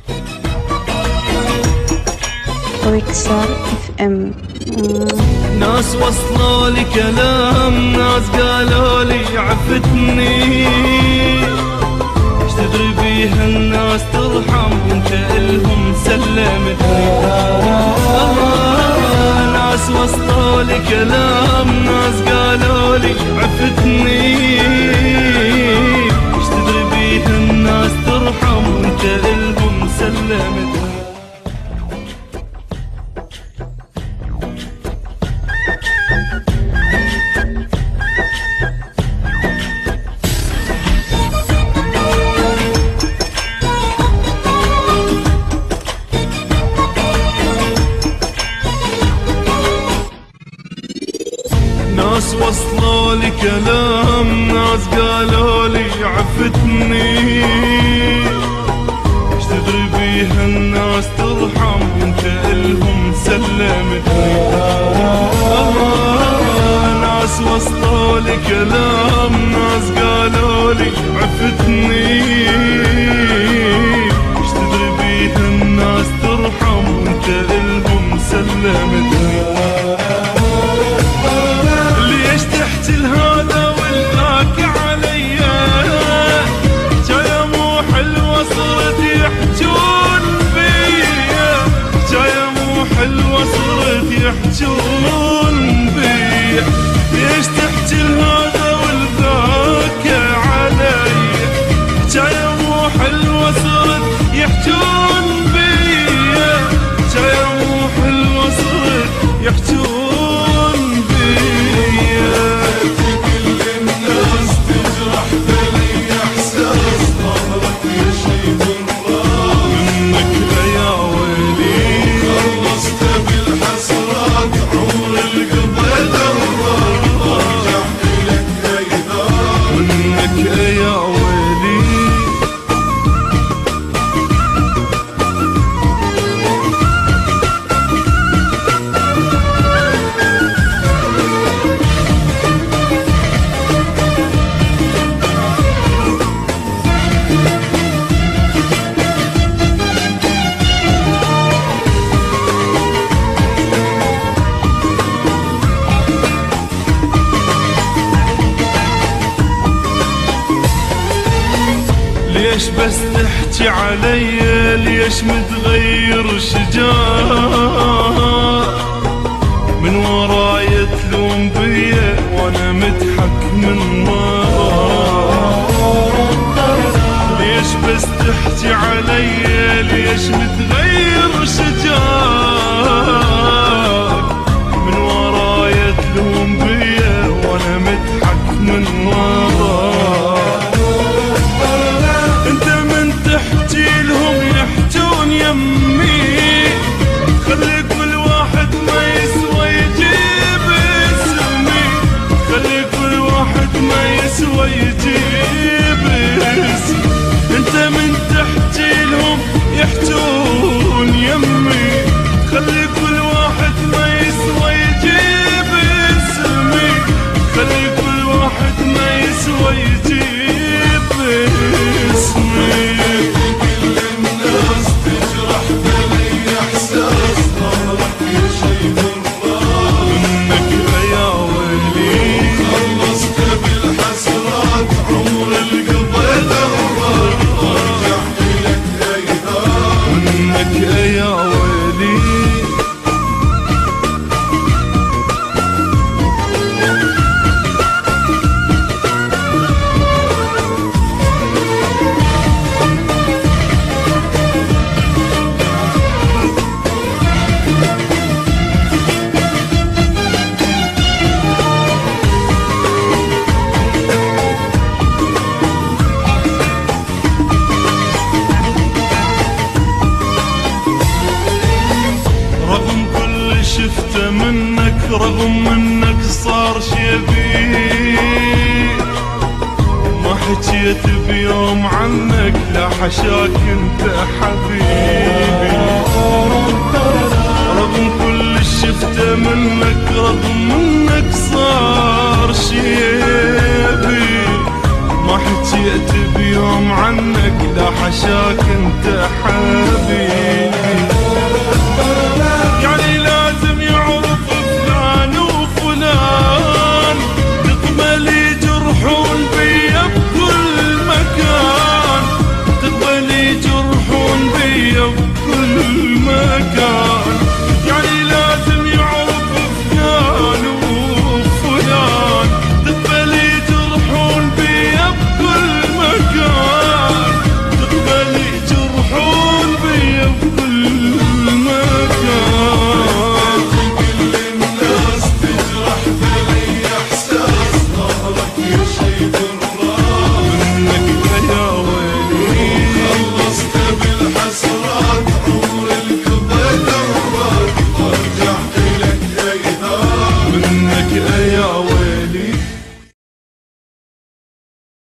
ويكسر اف ام. ناس وصلوا لي كلام، ناس قالوا لي عفتني، ايش تدري بيها الناس ترحم وانت الهم سلمتني. ناس وصلوا لي كلام، ناس قالوا لي عفتني، ايش تدري بيها الناس ترحم وانت الهم سلمتني. ناس وصلوا لي كلام، ناس قالوا لي عفتني، ايش تدري بيها الناس ترحم وانت الهم سلمتني. ناس وصلوا لي كلام، ناس قالوا لي عفتني، ايش تدري بيها الناس ترحم وانت الهم سلمتني. ليش تحكي لهذا والذاك عليا، جاية مو حلوة صرت يحجون بيا، جاية مو حلوة صرت يحجون بيا. ليش تحكي لهذا والذاك عليا، جاية مو حلوة صرت يحجون بيا، جاية مو حلوة صرت يحجون. ليش بس تحكي علي، ليش متغير شجاع من وراي تلوم بيا وانا مضحك من وراك. ليش بس تحكي علي، ليش متغير شجاع من وراي تلوم بيا وانا مضحك من وراك. انت من تحكي لهم يحجون يمي، خلي كل واحد ما يسوى يجيب اسمي، خلي كل واحد ما يسوى يجيب اسمي. انت من تحكي لهم يحجون يمي، خلي كل واحد ما يسوى يجيب اسمي، خلي كل واحد ما يسوى يجيب اسمي. كل الناس تجرح بلي احساس ظهرك يشيب الراس منك يا ويلي، خلصت بالحسرات عمر القضيته ورجعت لك ايام منك يا ويلي. شفته منك رغم منك صار شبيه، ما حكيت بيوم عنك لا حشاك انت حبيبي. رغم كل شفته منك رغم منك صار شبيه، حكيت بيوم عنك لا حشاك انت حبيب.